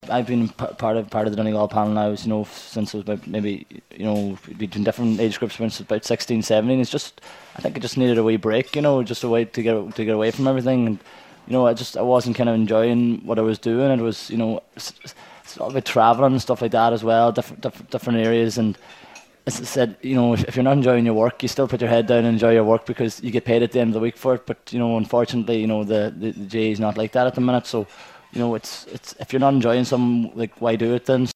I've been part of the Donegal panel now, since I was about maybe, between different age groups since about 16, 17. I think I just needed a wee break, just a way to get away from everything, and I wasn't kind of enjoying what I was doing. It was, it's all about traveling and stuff like that as well, different areas. And as I said, if you're not enjoying your work, you still put your head down and enjoy your work because you get paid at the end of the week for it. But unfortunately, the GAA is not like that at the minute. So, it's if you're not enjoying something, like, why do it then?